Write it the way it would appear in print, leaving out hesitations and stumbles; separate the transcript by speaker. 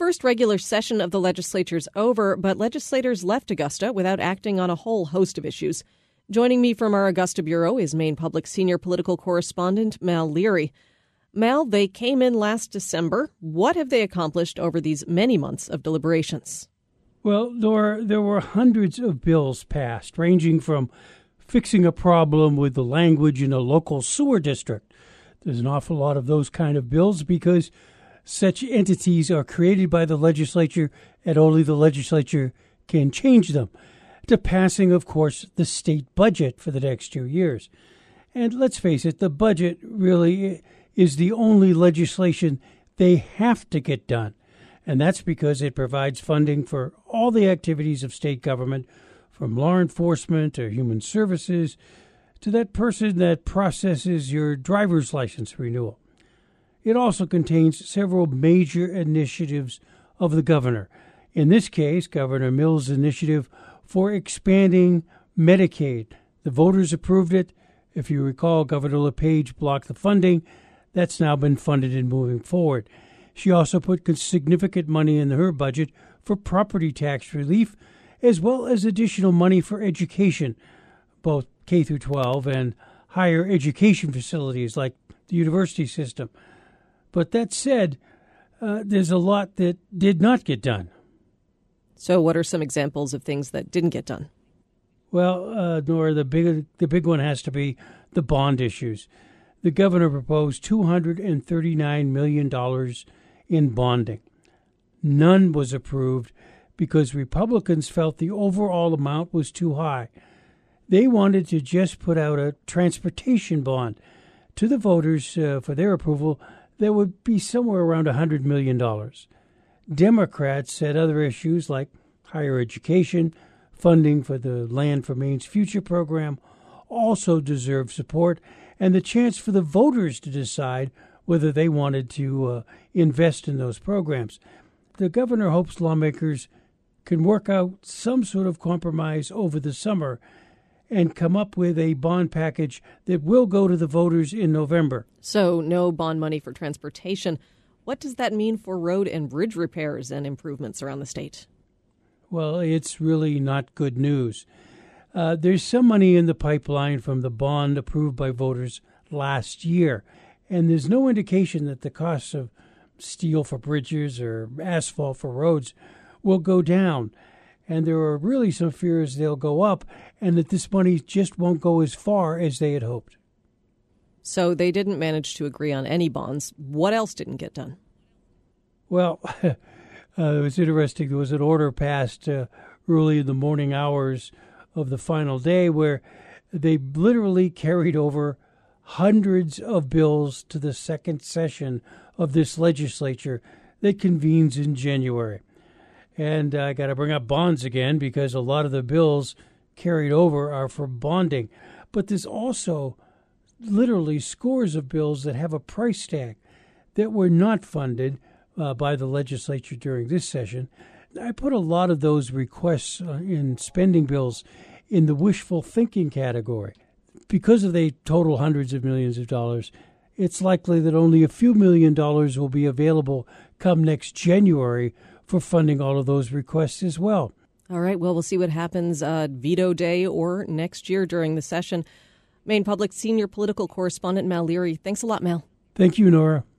Speaker 1: first regular session of the legislature's over, but legislators left Augusta without acting on a whole host of issues. Joining me from our Augusta bureau is Maine Public senior political correspondent Mal Leary. Mal, they came in last December. What have they accomplished over these many months of deliberations?
Speaker 2: Well, Nora, there were hundreds of bills passed, ranging from fixing a problem with the language in a local sewer district. There's an awful lot of those kind of bills because such entities are created by the legislature and only the legislature can change them, to passing, of course, the state budget for the next 2 years. And let's face it, the budget really is the only legislation they have to get done. And that's because it provides funding for all the activities of state government, from law enforcement to human services to that person that processes your driver's license renewal. It also contains several major initiatives of the governor. In this case, Governor Mills' initiative for expanding Medicaid. The voters approved it. If you recall, Governor LePage blocked the funding. That's now been funded and moving forward. She also put significant money in her budget for property tax relief, as well as additional money for education, both K through 12 and higher education facilities like the university system. But that said, there's a lot that did not get done.
Speaker 1: So what are some examples of things that didn't get done?
Speaker 2: Well, Nora, the big one has to be the bond issues. The governor proposed $239 million in bonding. None was approved because Republicans felt the overall amount was too high. They wanted to just put out a transportation bond to the voters for their approval that would be somewhere around $100 million. Democrats said other issues like higher education, funding for the Land for Maine's Future program also deserve support, and the chance for the voters to decide whether they wanted to invest in those programs. The governor hopes lawmakers can work out some sort of compromise over the summer and come up with a bond package that will go to the voters in November.
Speaker 1: So no bond money for transportation. What does that mean for road and bridge repairs and improvements around the state?
Speaker 2: Well, it's really not good news. There's some money in the pipeline from the bond approved by voters last year, and there's no indication that the costs of steel for bridges or asphalt for roads will go down. And there are really some fears they'll go up and that this money just won't go as far as they had hoped.
Speaker 1: So they didn't manage to agree on any bonds. What else didn't get done?
Speaker 2: Well, it was interesting. There was an order passed early in the morning hours of the final day where they literally carried over hundreds of bills to the second session of this legislature that convenes in January. And I got to bring up bonds again because a lot of the bills carried over are for bonding. But there's also literally scores of bills that have a price tag that were not funded by the legislature during this session. I put a lot of those requests in spending bills in the wishful thinking category. Because of they total hundreds of millions of dollars, it's likely that only a few $1 million will be available come next January for funding all of those requests as well.
Speaker 1: All right, well, we'll see what happens veto day or next year during the session. Maine Public senior political correspondent Mal Leary. Thanks a lot, Mal.
Speaker 2: Thank you, Nora.